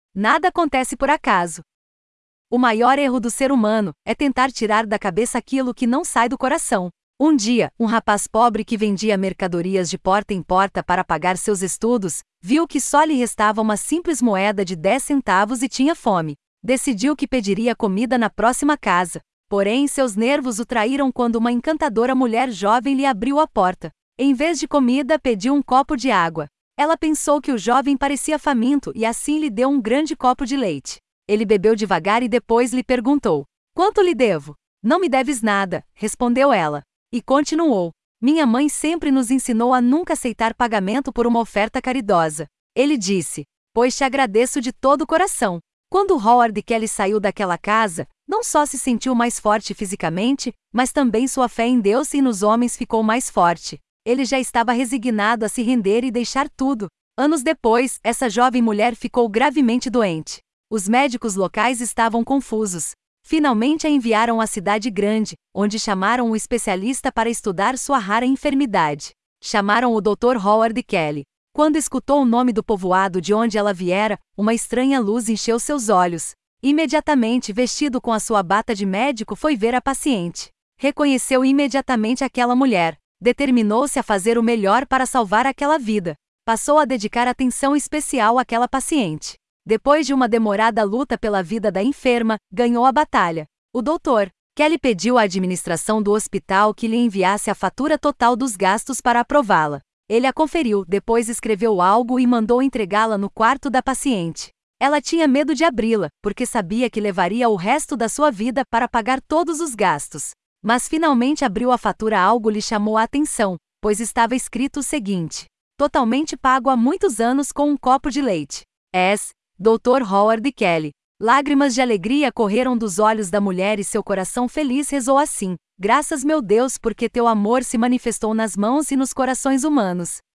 Nada acontece por acaso. O maior erro do ser humano é tentar tirar da cabeça aquilo que não sai do coração. Um dia, um rapaz pobre que vendia mercadorias de porta em porta para pagar seus estudos, viu que só lhe restava uma simples moeda de 10 centavos e tinha fome. Decidiu que pediria comida na próxima casa. Porém, seus nervos o traíram quando uma encantadora mulher jovem lhe abriu a porta. Em vez de comida, pediu um copo de água. Ela pensou que o jovem parecia faminto e assim lhe deu um grande copo de leite. Ele bebeu devagar e depois lhe perguntou: "Quanto lhe devo?" "Não me deves nada", respondeu ela. E continuou: "Minha mãe sempre nos ensinou a nunca aceitar pagamento por uma oferta caridosa." Ele disse: "Pois te agradeço de todo o coração." Quando Howard Kelly saiu daquela casa, não só se sentiu mais forte fisicamente, mas também sua fé em Deus e nos homens ficou mais forte. Ele já estava resignado a se render e deixar tudo. Anos depois, essa jovem mulher ficou gravemente doente. Os médicos locais estavam confusos. Finalmente a enviaram à cidade grande, onde chamaram um especialista para estudar sua rara enfermidade. Chamaram o Dr. Howard Kelly. Quando escutou o nome do povoado de onde ela viera, uma estranha luz encheu seus olhos. Imediatamente, vestido com a sua bata de médico, foi ver a paciente. Reconheceu imediatamente aquela mulher. Determinou-se a fazer o melhor para salvar aquela vida. Passou a dedicar atenção especial àquela paciente. Depois de uma demorada luta pela vida da enferma, ganhou a batalha. O Dr. Kelly pediu à administração do hospital que lhe enviasse a fatura total dos gastos para aprová-la. Ele a conferiu, depois escreveu algo e mandou entregá-la no quarto da paciente. Ela tinha medo de abri-la, porque sabia que levaria o resto da sua vida para pagar todos os gastos. Mas finalmente abriu a fatura. Algo lhe chamou a atenção, pois estava escrito o seguinte: "Totalmente pago há muitos anos com um copo de leite. S. Dr. Howard Kelly." Lágrimas de alegria correram dos olhos da mulher e seu coração feliz rezou assim: "Graças, meu Deus, porque teu amor se manifestou nas mãos e nos corações humanos."